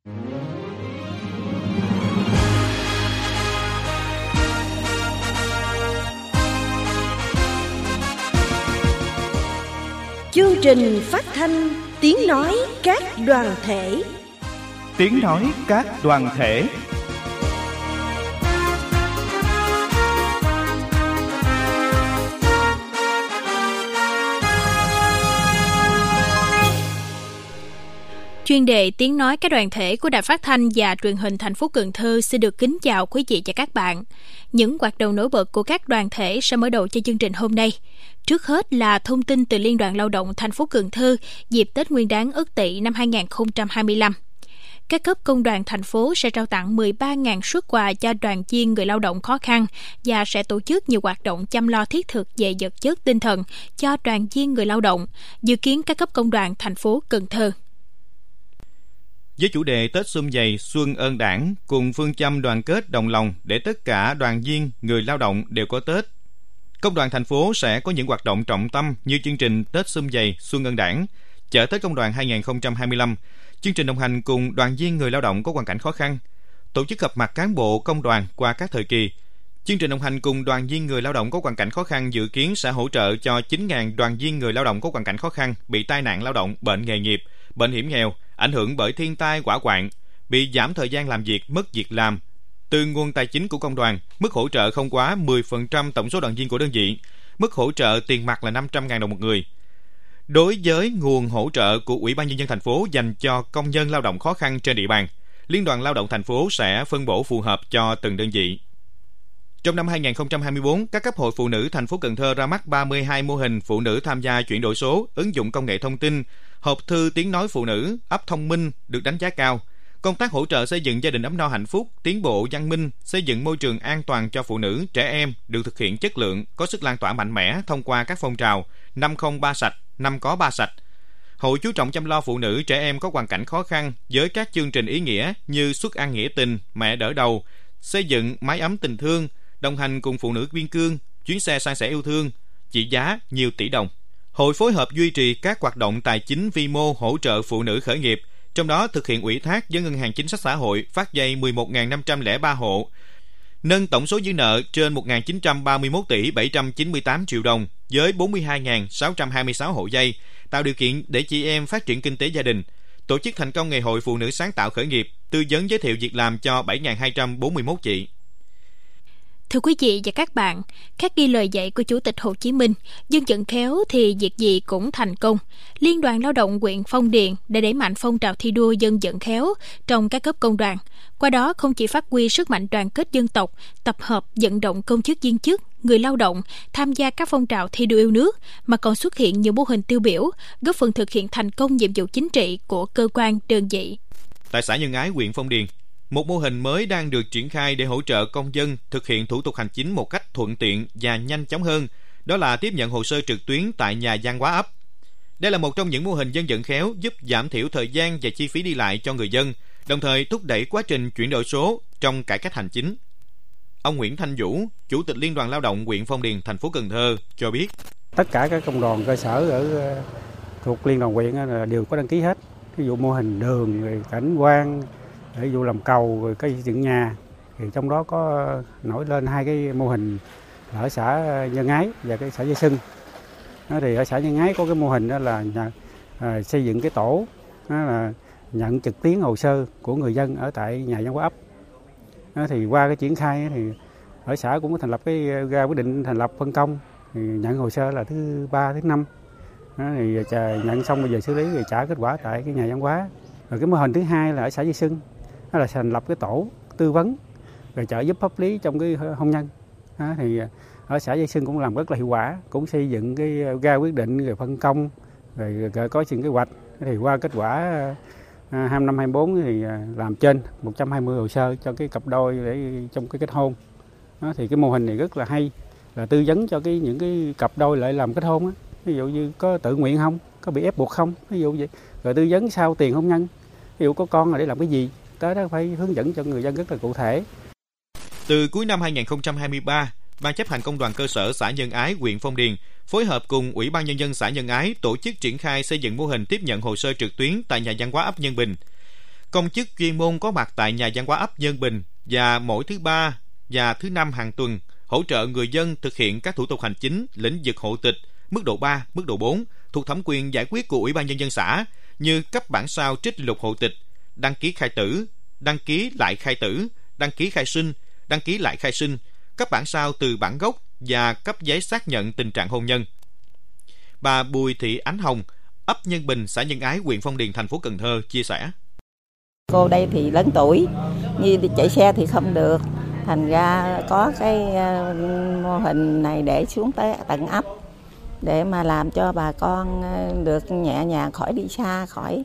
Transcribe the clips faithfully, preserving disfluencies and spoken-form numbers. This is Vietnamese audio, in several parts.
Chương trình phát thanh tiếng nói các đoàn thể. Tiếng nói các đoàn thể. Chuyên đề tiếng nói các đoàn thể của Đài Phát thanh và Truyền hình thành phố Cần Thơ xin được kính chào quý vị và các bạn. Những hoạt động nổi bật của các đoàn thể sẽ mở đầu cho chương trình hôm nay. Trước hết là thông tin từ Liên đoàn Lao động thành phố Cần Thơ dịp Tết Nguyên đán Ất Tỵ năm hai không hai lăm. Các cấp công đoàn thành phố sẽ trao tặng mười ba nghìn suất quà cho đoàn viên người lao động khó khăn và sẽ tổ chức nhiều hoạt động chăm lo thiết thực về vật chất tinh thần cho đoàn viên người lao động, dự kiến các cấp công đoàn thành phố Cần Thơ. Với chủ đề Tết Sum Vầy Xuân Ơn Đảng cùng phương châm đoàn kết đồng lòng để tất cả đoàn viên người lao động đều có Tết, công đoàn thành phố sẽ có những hoạt động trọng tâm như chương trình Tết Sum Vầy Xuân Ơn Đảng, chợ Tết Công đoàn hai không hai lăm, chương trình đồng hành cùng đoàn viên người lao động có hoàn cảnh khó khăn, tổ chức gặp mặt cán bộ công đoàn qua các thời kỳ. Chương trình đồng hành cùng đoàn viên người lao động có hoàn cảnh khó khăn dự kiến sẽ hỗ trợ cho chín nghìn đoàn viên người lao động có hoàn cảnh khó khăn bị tai nạn lao động, bệnh nghề nghiệp, bệnh hiểm nghèo, ảnh hưởng bởi thiên tai hỏa hoạn, bị giảm thời gian làm việc, mất việc làm. Từ nguồn tài chính của công đoàn, mức hỗ trợ không quá mười phần trăm tổng số đoàn viên của đơn vị, mức hỗ trợ tiền mặt là năm trăm nghìn đồng một người. Đối với nguồn hỗ trợ của Ủy ban Nhân dân thành phố dành cho công nhân lao động khó khăn trên địa bàn, Liên đoàn Lao động thành phố sẽ phân bổ phù hợp cho từng đơn vị. Trong năm hai không hai tư, các cấp hội phụ nữ thành phố Cần Thơ ra mắt ba mươi hai mô hình phụ nữ tham gia chuyển đổi số, ứng dụng công nghệ thông tin, hộp thư tiếng nói phụ nữ, ấp thông minh được đánh giá cao. Công tác hỗ trợ xây dựng gia đình ấm no hạnh phúc, tiến bộ văn minh, xây dựng môi trường an toàn cho phụ nữ, trẻ em được thực hiện chất lượng, có sức lan tỏa mạnh mẽ thông qua các phong trào năm không ba sạch, năm có ba sạch. Hội chú trọng chăm lo phụ nữ, trẻ em có hoàn cảnh khó khăn với các chương trình ý nghĩa như suất ăn nghĩa tình, mẹ đỡ đầu, xây dựng mái ấm tình thương, đồng hành cùng phụ nữ biên cương, chuyến xe san sẻ yêu thương, trị giá nhiều tỷ đồng. Hội phối hợp duy trì các hoạt động tài chính vi mô hỗ trợ phụ nữ khởi nghiệp, trong đó thực hiện ủy thác với Ngân hàng Chính sách Xã hội phát vay mười một nghìn năm trăm lẻ ba hộ, nâng tổng số dư nợ trên một nghìn chín trăm ba mươi mốt tỷ bảy trăm chín mươi tám triệu đồng với bốn mươi hai nghìn sáu trăm hai mươi sáu hộ vay, tạo điều kiện để chị em phát triển kinh tế gia đình, tổ chức thành công ngày hội phụ nữ sáng tạo khởi nghiệp, tư vấn giới thiệu việc làm cho bảy nghìn hai trăm bốn mươi mốt chị. Thưa quý vị và các bạn, khắc ghi lời dạy của Chủ tịch Hồ Chí Minh, dân vận khéo thì việc gì cũng thành công. Liên đoàn Lao động huyện Phong Điền đã đẩy mạnh phong trào thi đua dân vận khéo trong các cấp công đoàn. Qua đó không chỉ phát huy sức mạnh đoàn kết dân tộc, tập hợp vận động công chức viên chức, người lao động tham gia các phong trào thi đua yêu nước, mà còn xuất hiện nhiều mô hình tiêu biểu, góp phần thực hiện thành công nhiệm vụ chính trị của cơ quan đơn vị. Tại xã Nhân Ái, huyện Phong Điền, một mô hình mới đang được triển khai để hỗ trợ công dân thực hiện thủ tục hành chính một cách thuận tiện và nhanh chóng hơn, đó là tiếp nhận hồ sơ trực tuyến tại nhà văn hóa ấp. Đây là một trong những mô hình dân vận khéo giúp giảm thiểu thời gian và chi phí đi lại cho người dân, đồng thời thúc đẩy quá trình chuyển đổi số trong cải cách hành chính. Ông Nguyễn Thanh Vũ, Chủ tịch Liên đoàn Lao động huyện Phong Điền, thành phố Cần Thơ cho biết: Tất cả các công đoàn cơ sở ở thuộc Liên đoàn huyện đều có đăng ký hết. Ví dụ mô hình đường, rồi cảnh quan, ví dụ làm cầu, rồi cây dựng nhà, thì trong đó có nổi lên hai cái mô hình ở xã Nhân Ái và cái xã Dây Sưng. Đó thì ở xã Nhân Ái có cái mô hình đó là nhà, à, xây dựng cái tổ đó là nhận trực tuyến hồ sơ của người dân ở tại nhà văn hóa ấp. Đó thì qua cái triển khai thì ở xã cũng có thành lập cái ra quyết định thành lập phân công, thì nhận hồ sơ là thứ ba thứ năm. Đó thì nhận xong bây giờ xử lý rồi trả kết quả tại cái nhà văn hóa. Rồi cái mô hình thứ hai là ở xã Dây Sưng, đó là thành lập cái tổ tư vấn rồi trợ giúp pháp lý trong cái hôn nhân. Đó thì ở xã Dây Sưng cũng làm rất là hiệu quả, cũng xây dựng cái ra quyết định rồi phân công rồi có những kế hoạch. Thì qua kết quả hai năm hai bốn thì làm trên một trăm hai mươi hồ sơ cho cái cặp đôi để trong cái kết hôn. Đó thì cái mô hình này rất là hay, là tư vấn cho cái những cái cặp đôi lại làm kết hôn á, ví dụ như có tự nguyện không, có bị ép buộc không, ví dụ vậy. Rồi tư vấn sau tiền hôn nhân, ví dụ có con là để làm cái gì, tới đó phải hướng dẫn cho người dân rất là cụ thể. Từ cuối năm hai không hai ba, Ban chấp hành Công đoàn cơ sở xã Nhân Ái, huyện Phong Điền phối hợp cùng Ủy ban Nhân dân xã Nhân Ái tổ chức triển khai xây dựng mô hình tiếp nhận hồ sơ trực tuyến tại nhà văn hóa ấp Nhân Bình. Công chức chuyên môn có mặt tại nhà văn hóa ấp Nhân Bình và mỗi thứ ba và thứ năm hàng tuần hỗ trợ người dân thực hiện các thủ tục hành chính lĩnh vực hộ tịch mức độ ba, mức độ bốn thuộc thẩm quyền giải quyết của Ủy ban Nhân dân xã như cấp bản sao trích lục hộ tịch, đăng ký khai tử, đăng ký lại khai tử, đăng ký khai sinh, đăng ký lại khai sinh, cấp bản sao từ bản gốc và cấp giấy xác nhận tình trạng hôn nhân. Bà Bùi Thị Ánh Hồng, ấp Nhân Bình, xã Nhân Ái, huyện Phong Điền, thành phố Cần Thơ chia sẻ. Cô đây thì lớn tuổi, như chạy xe thì không được, thành ra có cái mô hình này để xuống tới tận ấp để mà làm cho bà con được nhẹ nhàng, khỏi đi xa, khỏi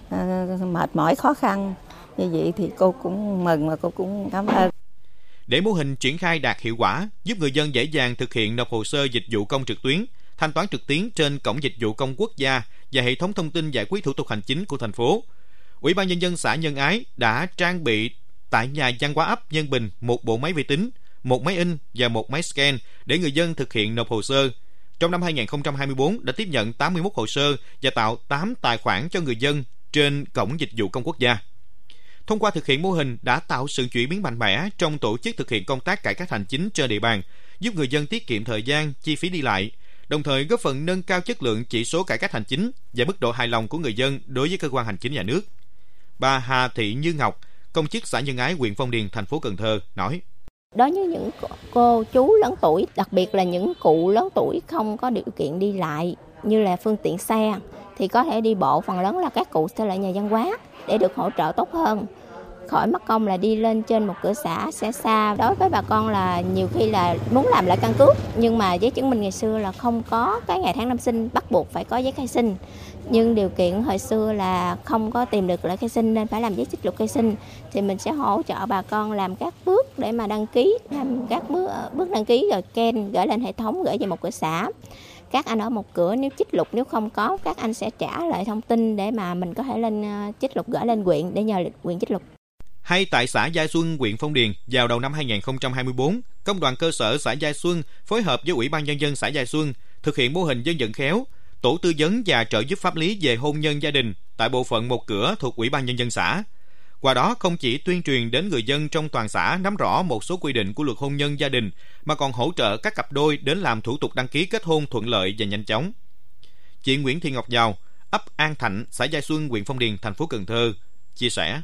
mệt mỏi khó khăn. Như vậy thì cô cũng mừng và cô cũng cảm ơn. Để mô hình triển khai đạt hiệu quả, giúp người dân dễ dàng thực hiện nộp hồ sơ dịch vụ công trực tuyến, thanh toán trực tuyến trên cổng dịch vụ công quốc gia và hệ thống thông tin giải quyết thủ tục hành chính của thành phố, Ủy ban Nhân dân xã Nhân Ái đã trang bị tại nhà văn hóa ấp Nhân Bình một bộ máy vi tính, một máy in và một máy scan để người dân thực hiện nộp hồ sơ. Trong năm hai không hai tư đã tiếp nhận tám mươi mốt hồ sơ và tạo tám tài khoản cho người dân trên cổng dịch vụ công quốc gia. Thông qua thực hiện mô hình đã tạo sự chuyển biến mạnh mẽ trong tổ chức thực hiện công tác cải cách hành chính trên địa bàn, giúp người dân tiết kiệm thời gian, chi phí đi lại, đồng thời góp phần nâng cao chất lượng chỉ số cải cách hành chính và mức độ hài lòng của người dân đối với cơ quan hành chính nhà nước. Bà Hà Thị Như Ngọc, công chức xã Nhân Ái, huyện Phong Điền, thành phố Cần Thơ nói: Đối với những cô chú lớn tuổi, đặc biệt là những cụ lớn tuổi không có điều kiện đi lại như là phương tiện xe, thì có thể đi bộ, phần lớn là các cụ sẽ lại nhà văn hóa để được hỗ trợ tốt hơn, khỏi mất công là đi lên trên một cửa xã sẽ xa. Đối với bà con là nhiều khi là muốn làm lại căn cước, nhưng mà giấy chứng minh ngày xưa là không có cái ngày tháng năm sinh, bắt buộc phải có giấy khai sinh. Nhưng điều kiện hồi xưa là không có tìm được lại khai sinh nên phải làm giấy trích lục khai sinh, thì mình sẽ hỗ trợ bà con làm các bước để mà đăng ký, làm các bước bước đăng ký rồi scan gửi lên hệ thống, gửi về một cửa xã. Các anh ở một cửa nếu trích lục nếu không có, các anh sẽ trả lại thông tin để mà mình có thể lên trích lục gửi lên huyện để nhờ huyện trích lục. Hay tại xã Giai Xuân, huyện Phong Điền, vào đầu năm hai không hai tư, Công đoàn cơ sở xã Giai Xuân phối hợp với Ủy ban Nhân dân xã Giai Xuân thực hiện mô hình dân vận khéo, tổ tư vấn và trợ giúp pháp lý về hôn nhân gia đình tại bộ phận một cửa thuộc Ủy ban Nhân dân xã. Qua đó không chỉ tuyên truyền đến người dân trong toàn xã nắm rõ một số quy định của luật hôn nhân gia đình, mà còn hỗ trợ các cặp đôi đến làm thủ tục đăng ký kết hôn thuận lợi và nhanh chóng. Chị Nguyễn Thị Ngọc Giàu, ấp An Thạnh, xã Giai Xuân, huyện Phong Điền, thành phố Cần Thơ chia sẻ: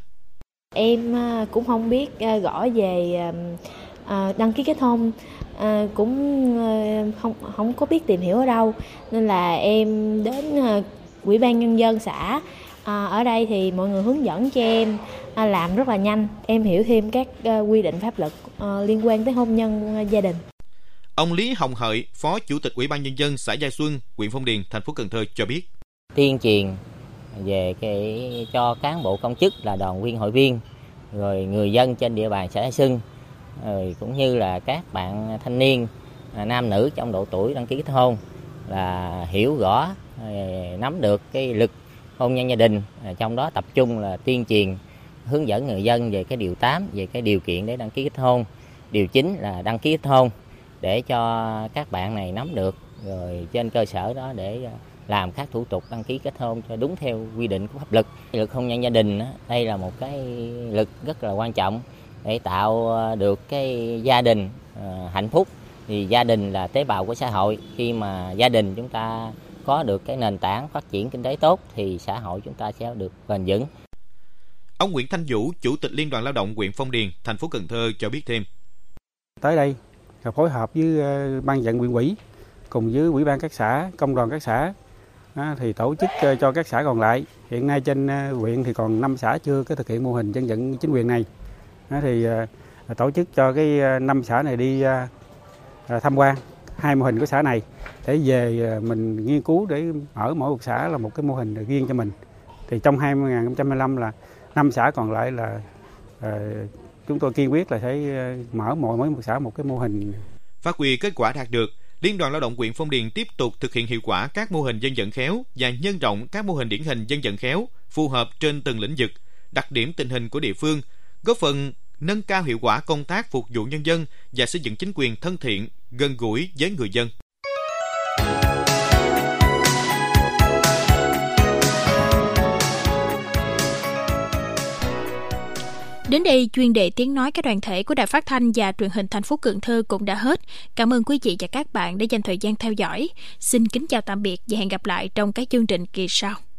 Em cũng không biết rõ về đăng ký kết hôn, cũng không không có biết tìm hiểu ở đâu, nên là em đến Ủy ban Nhân dân xã. Ở đây thì mọi người hướng dẫn cho em làm rất là nhanh, em hiểu thêm các quy định pháp luật liên quan tới hôn nhân gia đình. Ông Lý Hồng Hợi, Phó Chủ tịch Ủy ban Nhân dân xã Giai Xuân, huyện Phong Điền, thành phố Cần Thơ cho biết: Tuyên truyền về cái cho cán bộ công chức là đoàn viên hội viên, rồi người dân trên địa bàn xã Giai Xuân, rồi cũng như là các bạn thanh niên nam nữ trong độ tuổi đăng ký kết hôn là hiểu rõ, nắm được cái luật hôn nhân gia đình, trong đó tập trung là tuyên truyền hướng dẫn người dân về cái điều tám về cái điều kiện để đăng ký kết hôn, điều chín là đăng ký kết hôn để cho các bạn này nắm được, rồi trên cơ sở đó để làm các thủ tục đăng ký kết hôn cho đúng theo quy định của pháp luật. Luật hôn nhân gia đình đây là một cái luật rất là quan trọng để tạo được cái gia đình hạnh phúc. Thì gia đình là tế bào của xã hội, khi mà gia đình chúng ta có được cái nền tảng phát triển kinh tế tốt thì xã hội chúng ta sẽ được bền vững. Ông Nguyễn Thanh Vũ, Chủ tịch Liên đoàn Lao động huyện Phong Điền, thành phố Cần Thơ cho biết thêm: Tới đây phối hợp với ban vận huyện ủy cùng với ủy ban các xã, công đoàn các xã thì tổ chức cho các xã còn lại. Hiện nay trên huyện thì còn năm xã chưa có thực hiện mô hình dân vận chính quyền này, thì tổ chức cho cái năm xã này đi tham quan hai mô hình của xã này để về mình nghiên cứu để ở mỗi một xã là một cái mô hình riêng cho mình. Thì trong hai không hai lăm là năm xã còn lại là uh, chúng tôi kiên quyết là sẽ mở mỗi mỗi một xã một cái mô hình. Phát huy kết quả đạt được, Liên đoàn Lao động huyện Phong Điền tiếp tục thực hiện hiệu quả các mô hình dân vận khéo và nhân rộng các mô hình điển hình dân vận khéo phù hợp trên từng lĩnh vực, đặc điểm tình hình của địa phương, góp phần nâng cao hiệu quả công tác phục vụ nhân dân và xây dựng chính quyền thân thiện, gần gũi với người dân. Đến đây, chuyên đề tiếng nói các đoàn thể của Đài Phát thanh và Truyền hình thành phố Cần Thơ cũng đã hết. Cảm ơn quý vị và các bạn đã dành thời gian theo dõi. Xin kính chào tạm biệt và hẹn gặp lại trong các chương trình kỳ sau.